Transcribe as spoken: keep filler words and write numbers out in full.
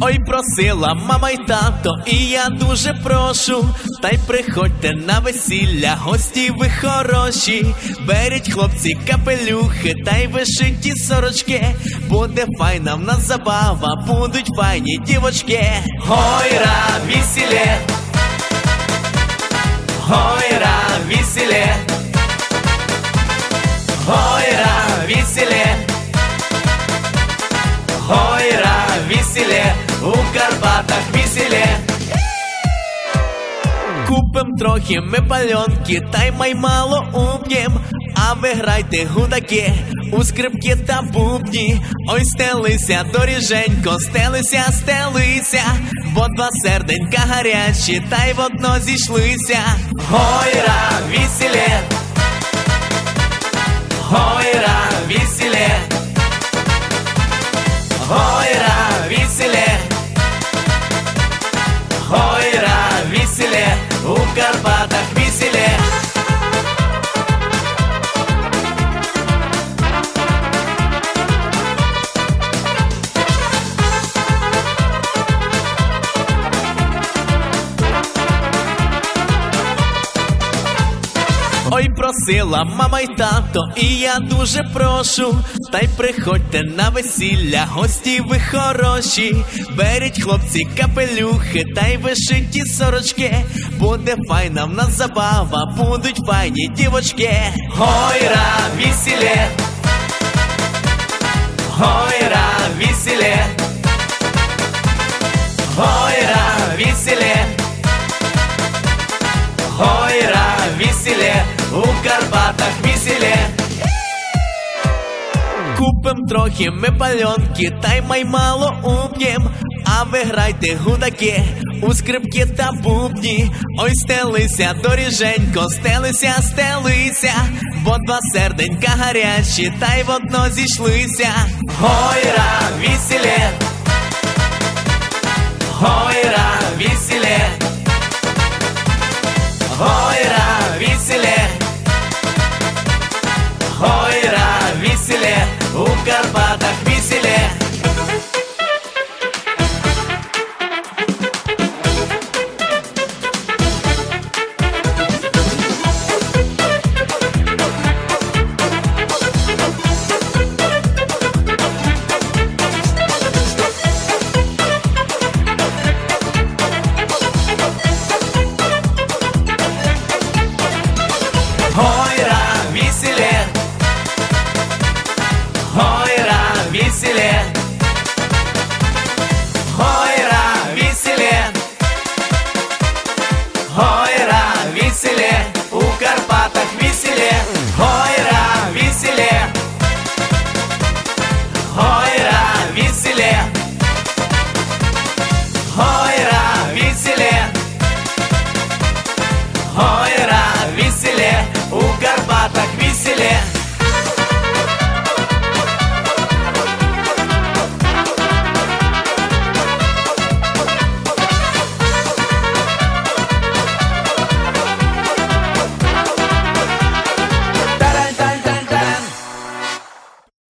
Ой, просила мама й тато, і я дуже прошу, та й приходьте на весілля, гості ви хороші. Беріть, хлопці, капелюхи, та й вишиті сорочки. Буде файна в нас забава, будуть файні дівочки. Гойра, весілє, гойра, весілє, гойра, весілє, гойра, весілє, у Карпатах весілє. Купим трохи ми пальонки, та й маймало уп'єм. А ви грайте гудаки, у скрипки та бубні. Ой, стелися, доріженько, стелися, стелися, бо два серденька гарячі, та й водно зійшлися. Гойра, весілє, гойра, весілє, гойра, весілє, гойра, весілє, у Карпатах весілє. Ой, просила мама й тато, і я дуже прошу, та й приходьте на весілля, гості ви хороші. Беріть, хлопці, капелюхи, та й вишиті сорочки. Буде файна в нас забава, будуть файні дівочки. Гойра, весілє, гойра, весілє, гойра, весілє, гойра, весілє, у Карпатах весілє. Купим трохи ми пальонки, та й маймало уп'єм. А ви грайте гудаки, у скрипки та бубні. Ой, стелися, доріженько, стелися, стелися, бо два серденька гарячі, та й водно зійшлися. Гойра,